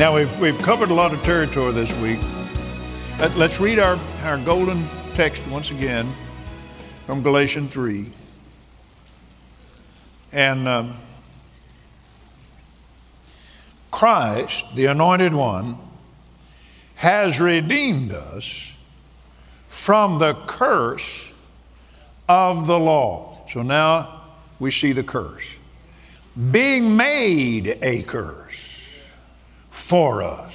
Now, we've covered a lot of territory this week. Let's read our golden text once again from Galatians 3. And Christ, the Anointed One, has redeemed us from the curse of the law. So now we see the curse. Being made a curse for us.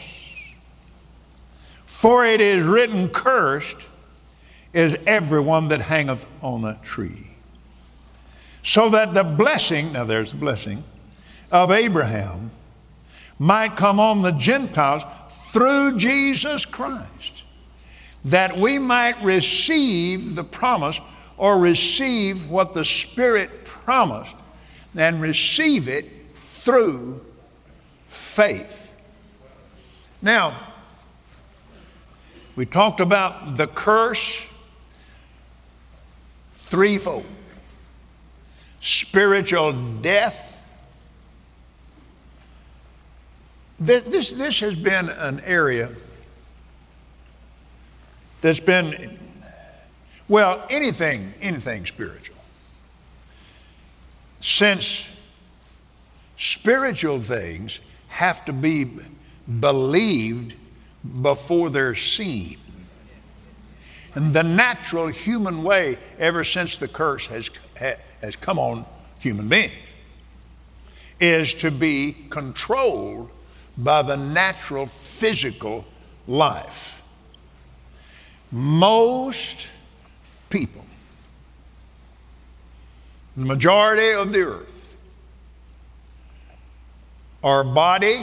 For it is written, cursed is everyone that hangeth on a tree. So that the blessing, now there's the blessing, of Abraham might come on the Gentiles through Jesus Christ, that we might receive the promise, or receive what the Spirit promised, and receive it through faith. Now, we talked about the curse threefold. Spiritual death. This has been an area that's been, well, anything spiritual. Since spiritual things have to be believed before they're seen. And the natural human way, ever since the curse has come on human beings, is to be controlled by the natural physical life. Most people, the majority of the earth, are body,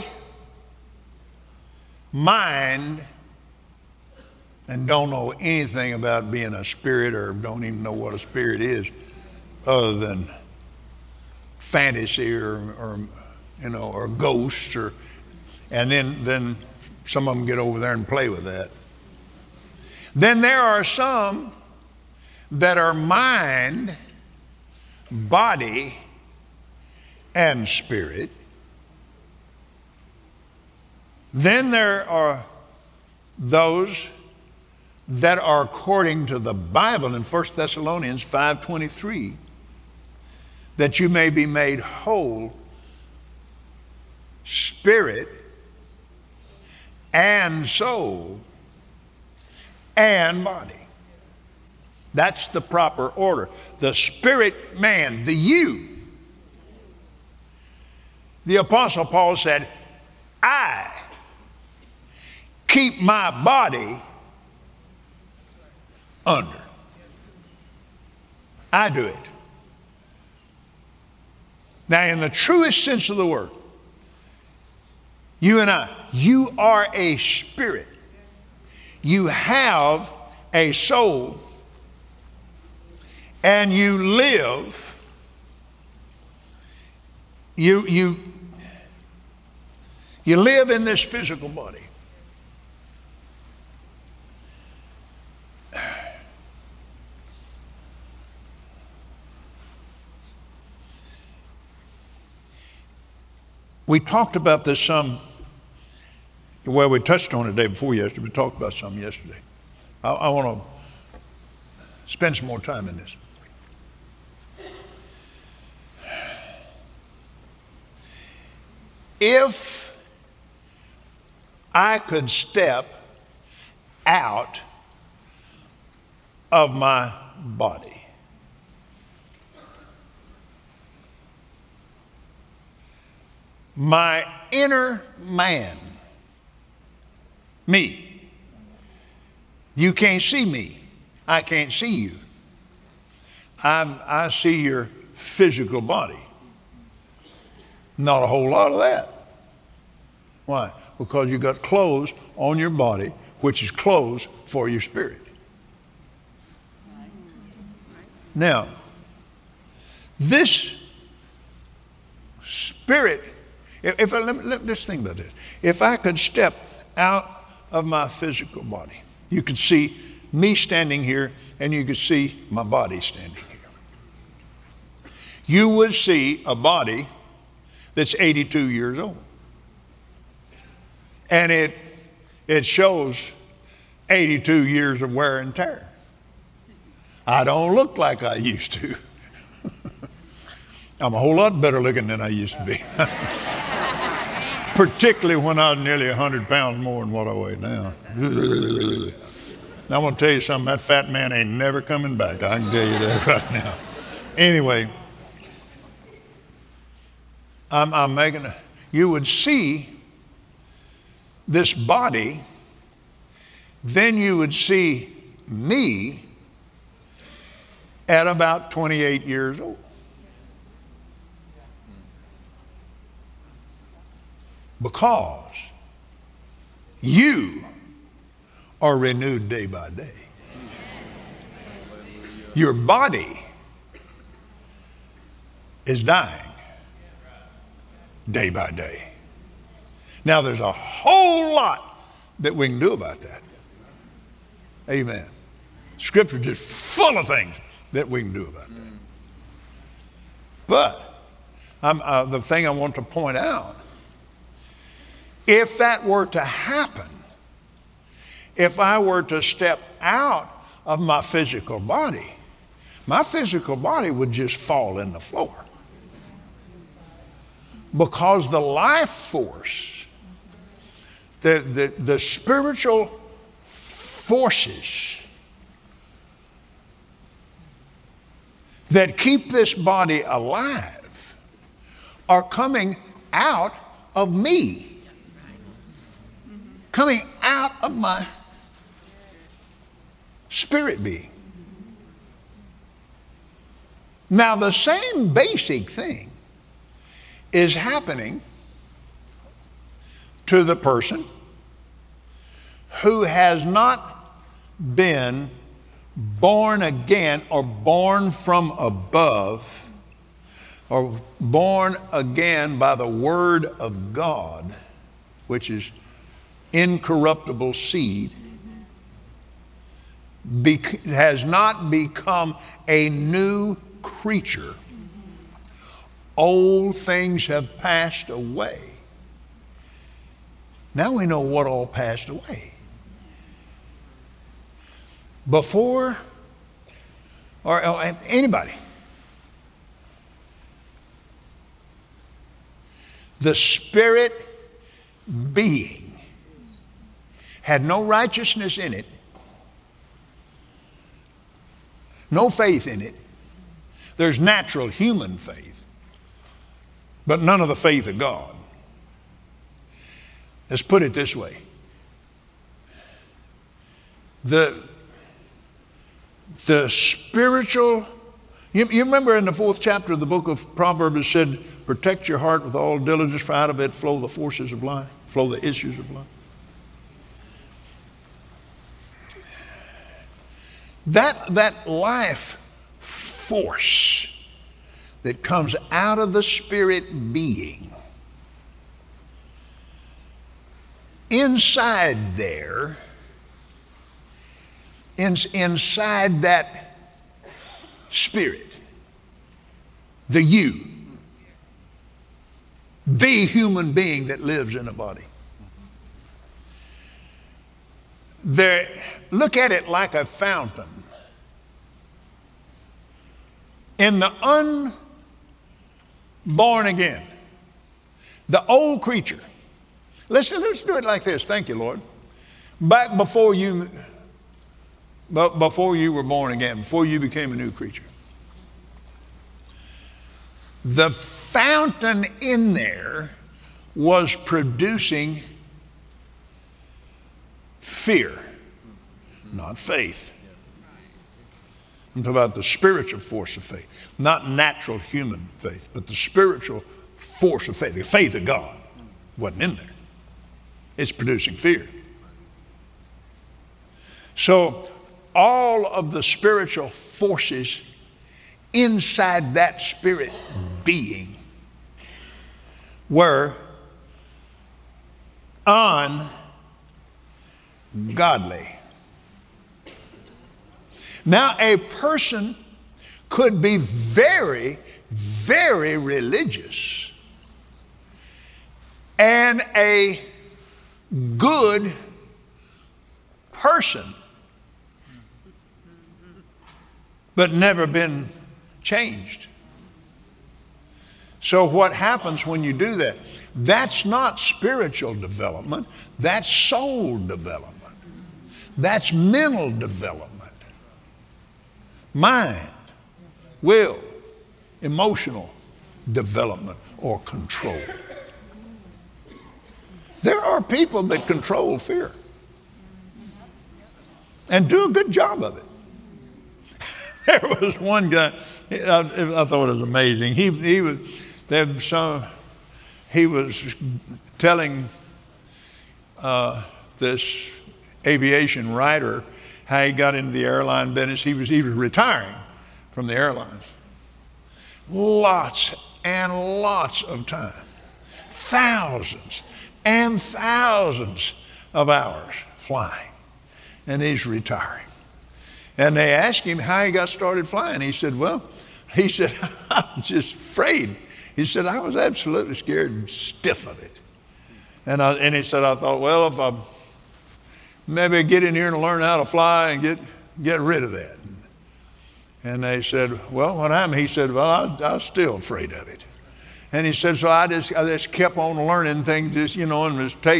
mind, and don't know anything about being a spirit, or don't even know what a spirit is, other than fantasy or ghosts, and then some of them get over there and play with that. Then there are some that are mind, body, and spirit. Then there are those that are according to the Bible in 1 Thessalonians 5:23, that you may be made whole, spirit and soul and body. That's the proper order. The spirit man, the you. The Apostle Paul said, I keep my body under. I do it. Now, in the truest sense of the word, you and I, you are a spirit. You have a soul, and you live. You live in this physical body. We talked about this some, well, we touched on it the day before yesterday. We talked about some yesterday. I want to spend some more time in this. If I could step out of my body, my inner man, me, you can't see me, I can't see you. I see your physical body. Not a whole lot of that. Why? Because you got clothes on your body, which is clothes for your spirit. Now, this spirit, let's think about this. If I could step out of my physical body, you could see me standing here, and you could see my body standing here. You would see a body that's 82 years old. And it shows 82 years of wear and tear. I don't look like I used to. I'm a whole lot better looking than I used to be. Particularly when I was nearly 100 pounds more than what I weigh now. I'm going to tell you something, that fat man ain't never coming back. I can tell you that right now. Anyway, you would see this body, then you would see me at about 28 years old. Because you are renewed day by day. Your body is dying day by day. Now there's a whole lot that we can do about that. Amen. Scripture is just full of things that we can do about that. But the thing I want to point out, if that were to happen, if I were to step out of my physical body would just fall in the floor. Because the life force, the spiritual forces that keep this body alive are coming out of me. Coming out of my spirit being. Now, the same basic thing is happening to the person who has not been born again or born from above or born again by the Word of God, which is incorruptible seed, has not become a new creature. Old things have passed away. Now we know what all passed away. Before, or anybody, the spirit being had no righteousness in it, no faith in it. There's natural human faith, but none of the faith of God. Let's put it this way. The spiritual, you remember in the 4th chapter of the book of Proverbs it said, protect your heart with all diligence, for out of it flow the forces of life, flow the issues of life. That life force that comes out of the spirit being, inside there, inside that spirit, the human being that lives in a body. Look at it like a fountain. In the unborn again, the old creature. Let's do it like this. Thank you, Lord. Back before you were born again, before you became a new creature, the fountain in there was producing fear, not faith. I'm talking about the spiritual force of faith, not natural human faith, but the spiritual force of faith, the faith of God wasn't in there. It's producing fear. So all of the spiritual forces inside that spirit being were ungodly. Now, a person could be very, very religious and a good person, but never been changed. So what happens when you do that? That's not spiritual development. That's soul development. That's mental development. Mind, will, emotional development or control. There are people that control fear and do a good job of it. There was one guy, I thought it was amazing. He was telling this aviation writer how he got into the airline business. He was retiring from the airlines. Lots and lots of time. Thousands and thousands of hours flying. And he's retiring. And they asked him how he got started flying. He said, I was just afraid. He said, I was absolutely scared and stiff of it. And he said, I thought, well, if I maybe get in here and learn how to fly and get rid of that. And they said, well, what happened? He said, well, I was still afraid of it. And he said, so I just kept on learning things, and just take,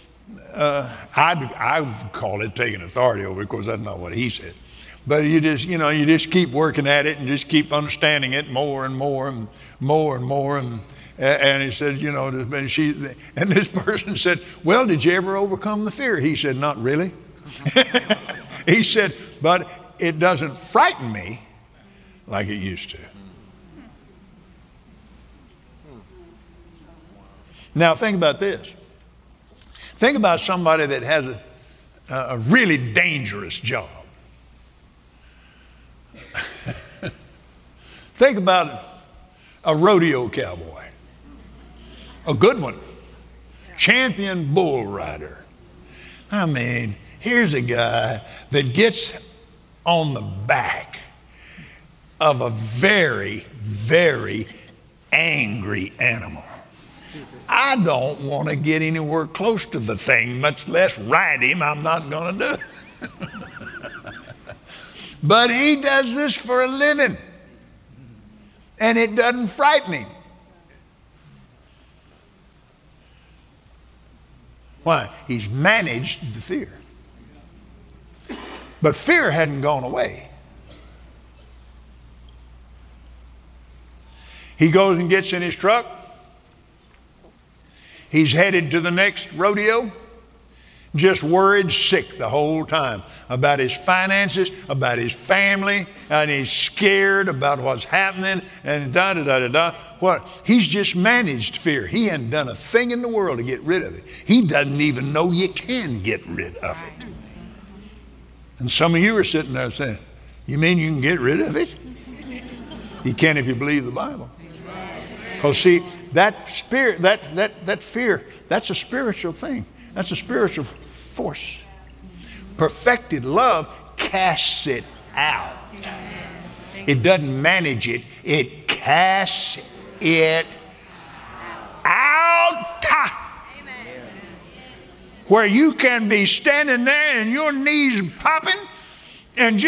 I call it taking authority over, because that's not what he said. But you just keep working at it and just keep understanding it more and more and more and more. And he said, and this person said, well, did you ever overcome the fear? He said, not really. He said, but it doesn't frighten me like it used to. Now think about this. Think about somebody that has a really dangerous job. Think about a rodeo cowboy. A good one. Champion bull rider. I mean, here's a guy that gets on the back of a very, very angry animal. I don't want to get anywhere close to the thing, much less ride him. I'm not going to do it. But he does this for a living. And it doesn't frighten him. Why? He's managed the fear. But fear hadn't gone away. He goes and gets in his truck. He's headed to the next rodeo, just worried sick the whole time about his finances, about his family, and he's scared about what's happening, and da-da-da-da-da. What? He's just managed fear. He hadn't done a thing in the world to get rid of it. He doesn't even know you can get rid of it. And some of you are sitting there saying, you mean you can get rid of it? You can if you believe the Bible. Because see, that spirit, that fear, that's a spiritual thing. That's a spiritual force. Perfected love casts it out. It doesn't manage it. It casts it out. Where you can be standing there and your knees popping, and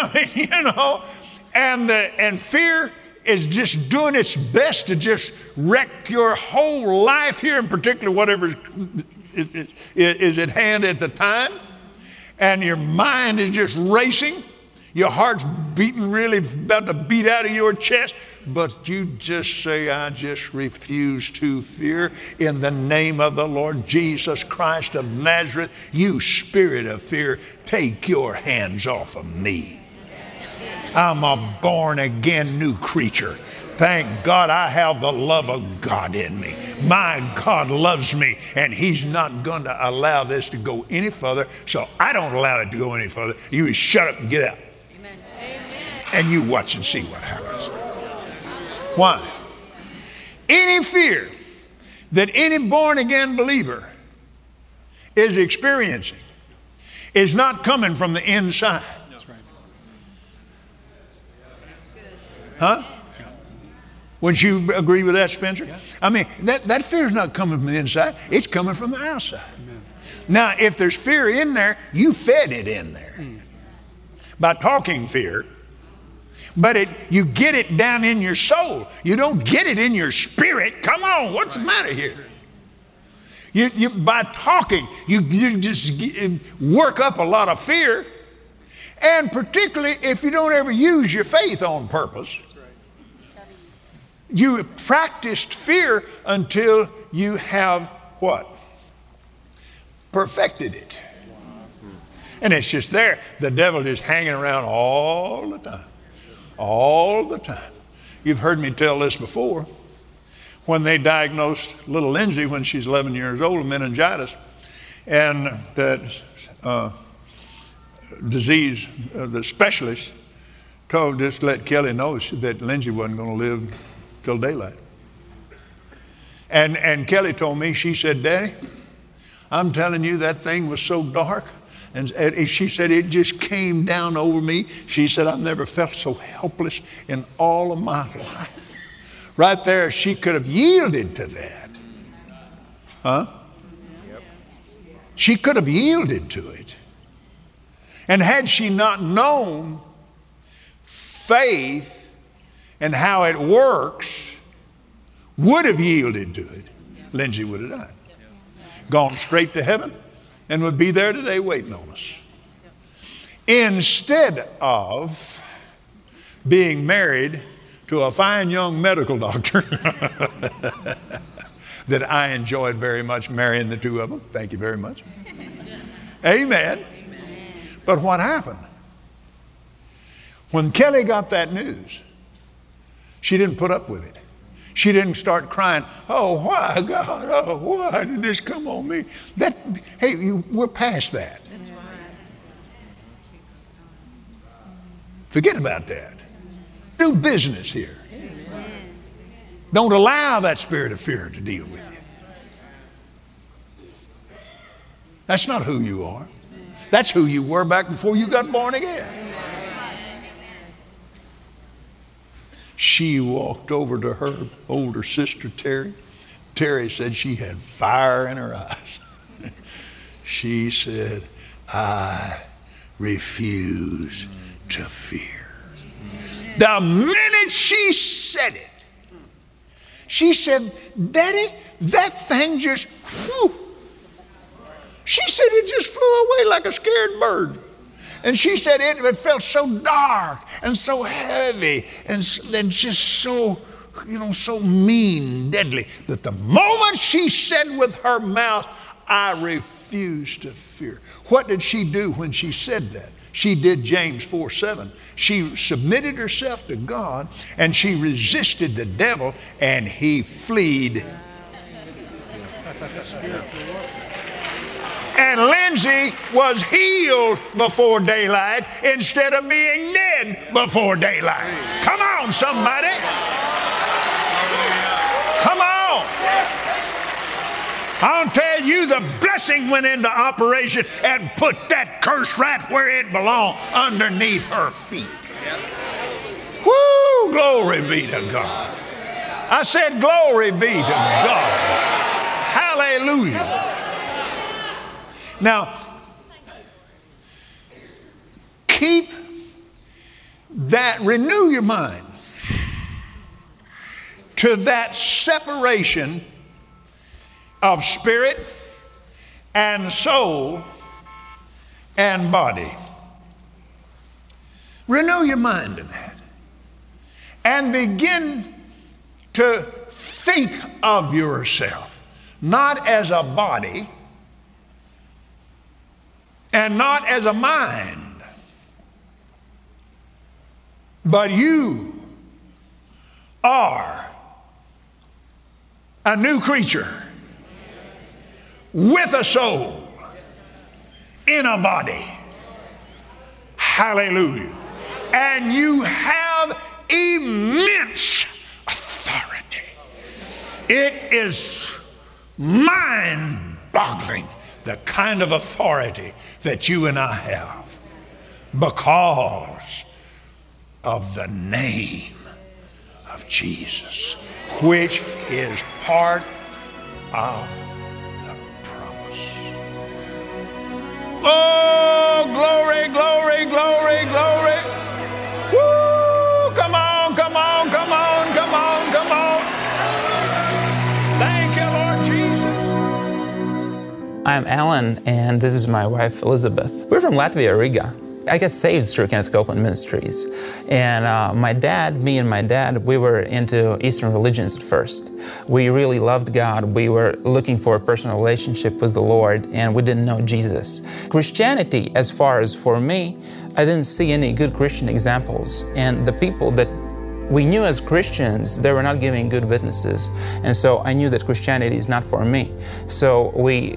and fear is just doing its best to just wreck your whole life here, in particular whatever is at hand at the time. And your mind is just racing. Your heart's beating really about to beat out of your chest. But you just say, I just refuse to fear in the name of the Lord Jesus Christ of Nazareth. You spirit of fear, take your hands off of me. I'm a born again new creature. Thank God I have the love of God in me. My God loves me, and he's not going to allow this to go any further, so I don't allow it to go any further. You shut up and get out. Amen. And you watch and see what happens. Why? Any fear that any born again believer is experiencing is not coming from the inside. Huh? Wouldn't you agree with that, Spencer? Yeah. I mean, that fear is not coming from the inside. It's coming from the outside. Amen. Now, if there's fear in there, you fed it in there by talking fear. But you get it down in your soul. You don't get it in your spirit. Come on, what's the matter here? By talking, you just work up a lot of fear. And particularly if you don't ever use your faith on purpose. You practiced fear until you have what? Perfected it. And it's just there. The devil is hanging around all the time. All the time. You've heard me tell this before. When they diagnosed little Lindsay when she's 11 years old with meningitis, and that disease, the specialist told just let Kelly know that Lindsay wasn't going to live till daylight. And Kelly told me, she said, Daddy, I'm telling you, that thing was so dark. And she said, it just came down over me. She said, I've never felt so helpless in all of my life. Right there, she could have yielded to that. Huh? Yep. She could have yielded to it. And had she not known faith and how it works, would have yielded to it, Lindsay would have died. Gone straight to heaven and would be there today waiting on us. Instead of being married to a fine young medical doctor that I enjoyed very much marrying the two of them. Thank you very much. Amen. But what happened? When Kelly got that news, she didn't put up with it. She didn't start crying, oh, why, God? Oh, why did this come on me? We're past that. Forget about that. Do business here. Don't allow that spirit of fear to deal with you. That's not who you are. That's who you were back before you got born again. She walked over to her older sister, Terry. Terry said she had fire in her eyes. She said, I refuse to fear. The minute she said it, she said, Daddy, that thing just whew. She said it just flew away like a scared bird. And she said it felt so dark and so heavy and just so, so mean, deadly, that the moment she said with her mouth, I refuse to fear. What did she do when she said that? She did James 4:7. She submitted herself to God and she resisted the devil and he fled. And Lindsay was healed before daylight instead of being dead before daylight. Come on, somebody. Come on. I'll tell you, the blessing went into operation and put that curse right where it belonged, underneath her feet. Woo, glory be to God. I said glory be to God. Hallelujah. Now, keep that, renew your mind to that separation of spirit and soul and body. Renew your mind to that. And begin to think of yourself not as a body and not as a mind, but you are a new creature with a soul in a body. Hallelujah. And you have immense authority. It is mind-boggling, the kind of authority that you and I have because of the name of Jesus, which is part of the promise. Oh, glory, glory, glory, glory. Woo! Come on, come on, come on, come on, come on. Thank you, Lord Jesus. I'm Alan, and this is my wife, Elizabeth. We're from Latvia, Riga. I got saved through Kenneth Copeland Ministries. And me and my dad, we were into Eastern religions at first. We really loved God. We were looking for a personal relationship with the Lord, and we didn't know Jesus. Christianity, as far as for me, I didn't see any good Christian examples. And the people that we knew as Christians, they were not giving good witnesses. And so I knew that Christianity is not for me. So we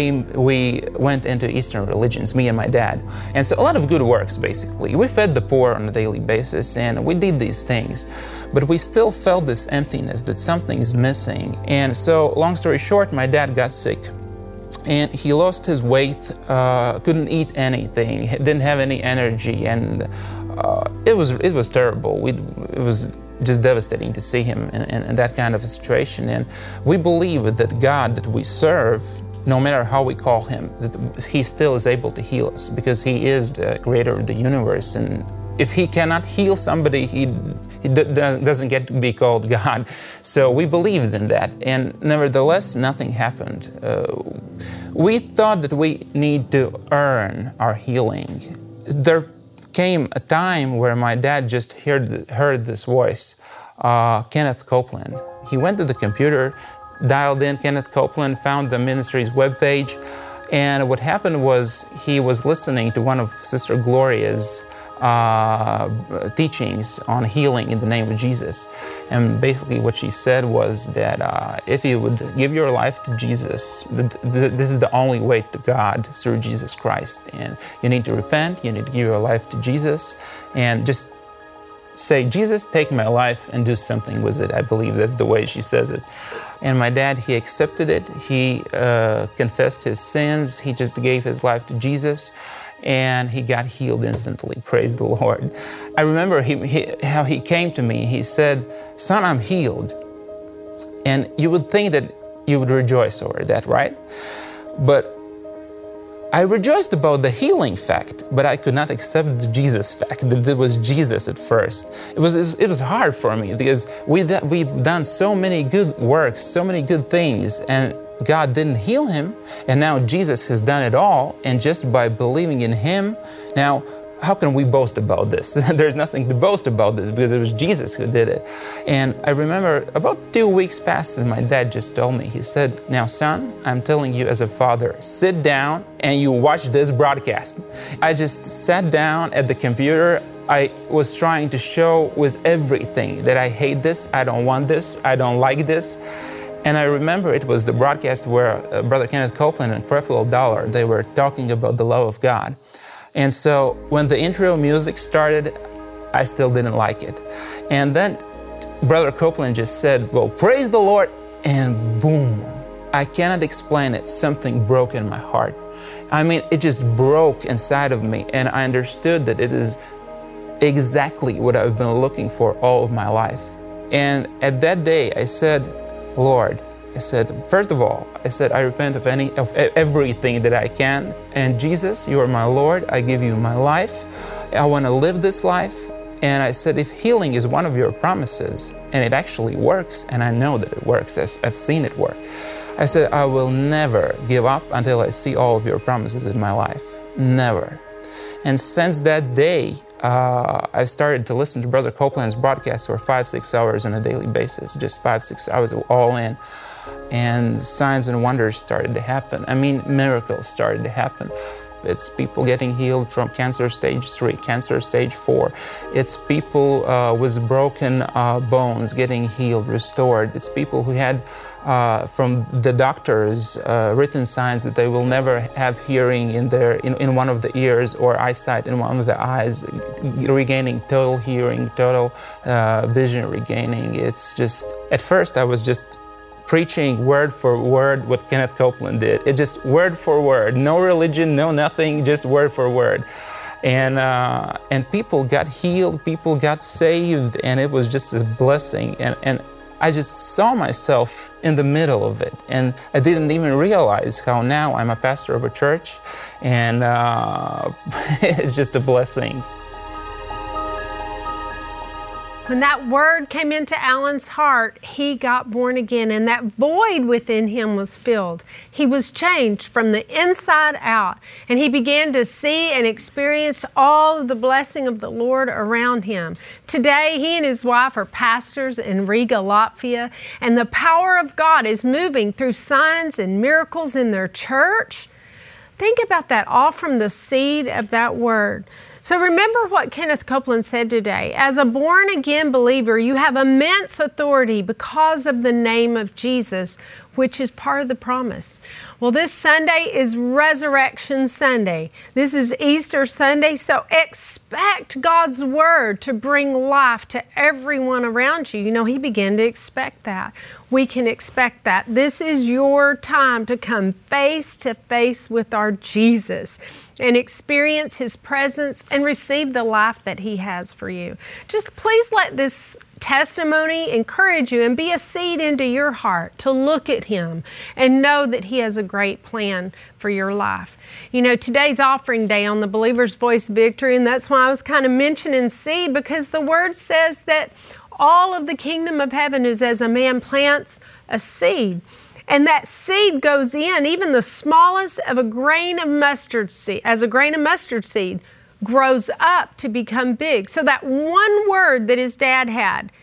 went into Eastern religions, me and my dad. And so a lot of good works, basically. We fed the poor on a daily basis, and we did these things. But we still felt this emptiness, that something is missing. And so, long story short, my dad got sick. And he lost his weight, couldn't eat anything, didn't have any energy, and it was terrible. It was just devastating to see him in that kind of a situation. And we believe that God that we serve, no matter how we call him, that he still is able to heal us, because he is the creator of the universe. And if he cannot heal somebody, he doesn't get to be called God. So we believed in that, and nevertheless, nothing happened. We thought that we need to earn our healing. There came a time where my dad just heard this voice, Kenneth Copeland. He went to the computer, dialed in Kenneth Copeland, found the ministry's webpage, and what happened was he was listening to one of Sister Gloria's teachings on healing in the name of Jesus. And basically what she said was that if you would give your life to Jesus, this is the only way to God, through Jesus Christ. And you need to repent, you need to give your life to Jesus, and just say, Jesus, take my life and do something with it. I believe that's the way she says it. And my dad, he accepted it. He confessed his sins. He just gave his life to Jesus, and he got healed instantly. Praise the Lord. I remember how he came to me. He said, son, I'm healed. And you would think that you would rejoice over that, right? But I rejoiced about the healing fact, but I could not accept the Jesus fact, that it was Jesus at first. It was hard for me, because we've done so many good works, so many good things, and God didn't heal him, and now Jesus has done it all, and just by believing in him, now how can we boast about this? There's nothing to boast about this, because it was Jesus who did it. And I remember about 2 weeks passed, and my dad just told me, he said, now son, I'm telling you as a father, sit down and you watch this broadcast. I just sat down at the computer. I was trying to show with everything that I hate this, I don't want this, I don't like this. And I remember it was the broadcast where Brother Kenneth Copeland and Creflo Dollar, they were talking about the love of God. And so when the intro music started, I still didn't like it. And then Brother Copeland just said, well, praise the Lord, and boom. I cannot explain it. Something broke in my heart. I mean, it just broke inside of me, and I understood that it is exactly what I've been looking for all of my life. And at that day, I said, Lord, I said, first of all, I said, I repent of everything that I can. And Jesus, you are my Lord. I give you my life. I want to live this life. And I said, if healing is one of your promises, and it actually works, and I know that it works, I've seen it work. I said, I will never give up until I see all of your promises in my life. Never. And since that day, I started to listen to Brother Copeland's broadcasts for 5-6 hours on a daily basis, just 5-6 hours all in. And signs and wonders started to happen. I mean, miracles started to happen. It's people getting healed from cancer stage 3, cancer stage 4. It's people with broken bones getting healed, restored. It's people who had, from the doctors, written signs that they will never have hearing in one of the ears, or eyesight in one of the eyes, regaining total hearing, total vision regaining. It's just, at first I was just preaching word for word what Kenneth Copeland did. It just word for word, no religion, no nothing, just word for word. And people got healed, people got saved, and it was just a blessing. And I just saw myself in the middle of it. And I didn't even realize how now I'm a pastor of a church, and it's just a blessing. When that word came into Alan's heart, he got born again, and that void within him was filled. He was changed from the inside out, and he began to see and experience all of the blessing of the Lord around him. Today, he and his wife are pastors in Riga, Latvia, and the power of God is moving through signs and miracles in their church. Think about that, all from the seed of that word. So remember what Kenneth Copeland said today. As a born-again believer, you have immense authority because of the name of Jesus, which is part of the promise. Well, this Sunday is Resurrection Sunday. This is Easter Sunday, so expect God's Word to bring life to everyone around you. You know, He began to expect that. We can expect that. This is your time to come face to face with our Jesus and experience His presence and receive the life that He has for you. Just please let this testimony encourage you and be a seed into your heart to look at Him and know that He has a great plan for your life. You know, today's offering day on the Believer's Voice Victory, and that's why I was kind of mentioning seed, because the Word says that all of the kingdom of heaven is as a man plants a seed. And that seed goes in, even the smallest of a grain of mustard seed, as a grain of mustard seed grows up to become big. So that one word that his dad had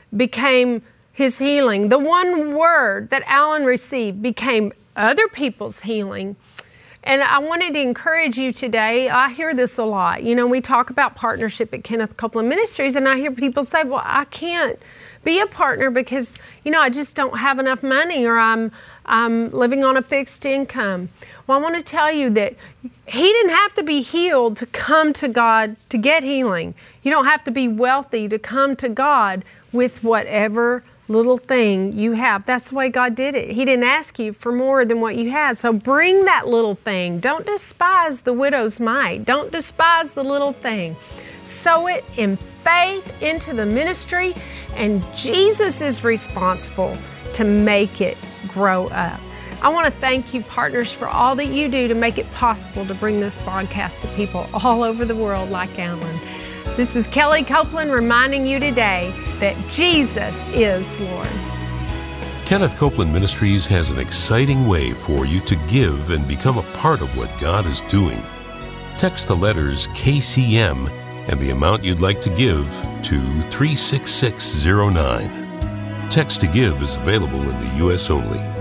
became his healing. The one word that Alan received became other people's healing. And I wanted to encourage you today. I hear this a lot. You know, we talk about partnership at Kenneth Copeland Ministries, and I hear people say, well, I can't be a partner because, you know, I just don't have enough money, or I'm living on a fixed income. Well, I want to tell you that he didn't have to be healed to come to God to get healing. You don't have to be wealthy to come to God with whatever little thing you have. That's the way God did it. He didn't ask you for more than what you had. So bring that little thing. Don't despise the widow's mite. Don't despise the little thing. Sow it in faith into the ministry, and Jesus is responsible to make it grow up. I want to thank you, partners, for all that you do to make it possible to bring this broadcast to people all over the world like Alan. This is Kelly Copeland reminding you today that Jesus is Lord. Kenneth Copeland Ministries has an exciting way for you to give and become a part of what God is doing. Text the letters KCM and the amount you'd like to give to 36609. Text to give is available in the U.S. only.